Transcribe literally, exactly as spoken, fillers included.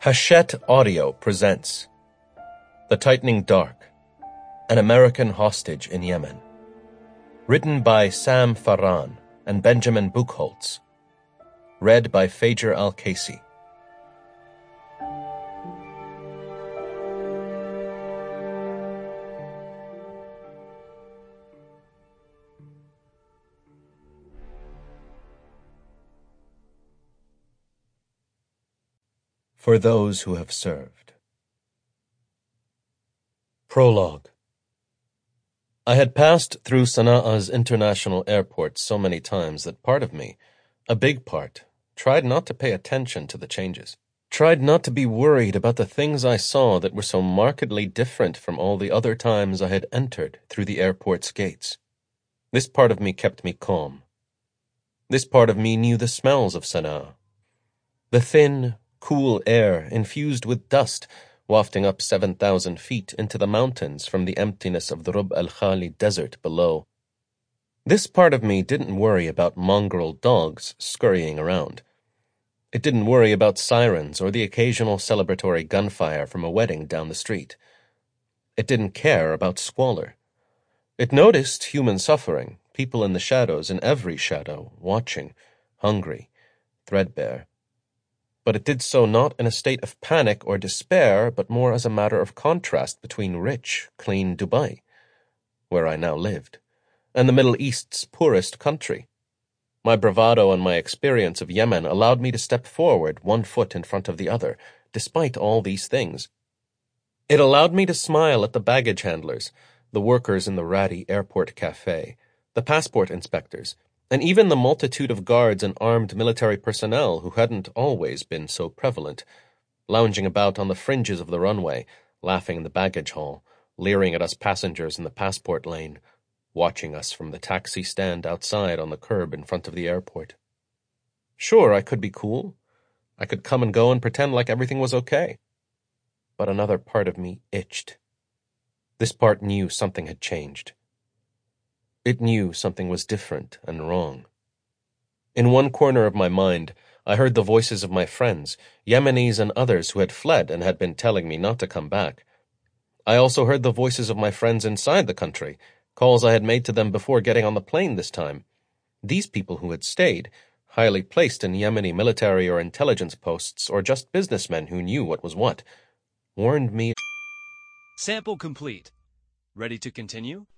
Hachette Audio presents The Tightening Dark, An American Hostage in Yemen. Written by Sam Farran and Benjamin Buchholz. Read by Fajer Al-Kasi. For those who have served. Prologue. I had passed through Sana'a's international airport so many times that part of me, a big part, tried not to pay attention to the changes, tried not to be worried about the things I saw that were so markedly different from all the other times I had entered through the airport's gates. This part of me kept me calm. This part of me knew the smells of Sana'a. The thin, cool air infused with dust wafting up seven thousand feet into the mountains from the emptiness of the Rub al-Khali desert below. This part of me didn't worry about mongrel dogs scurrying around. It didn't worry about sirens or the occasional celebratory gunfire from a wedding down the street. It didn't care about squalor. It noticed human suffering, people in the shadows, in every shadow, watching, hungry, threadbare. But it did so not in a state of panic or despair, but more as a matter of contrast between rich, clean Dubai, where I now lived, and the Middle East's poorest country. My bravado and my experience of Yemen allowed me to step forward one foot in front of the other, despite all these things. It allowed me to smile at the baggage handlers, the workers in the ratty airport cafe, the passport inspectors, and even the multitude of guards and armed military personnel who hadn't always been so prevalent, lounging about on the fringes of the runway, laughing in the baggage hall, leering at us passengers in the passport lane, watching us from the taxi stand outside on the curb in front of the airport. Sure, I could be cool. I could come and go and pretend like everything was okay. But another part of me itched. This part knew something had changed. It knew something was different and wrong. In one corner of my mind, I heard the voices of my friends, Yemenis and others who had fled and had been telling me not to come back. I also heard the voices of my friends inside the country, calls I had made to them before getting on the plane this time. These people who had stayed, highly placed in Yemeni military or intelligence posts, or just businessmen who knew what was what, warned me. Sample complete. Ready to continue?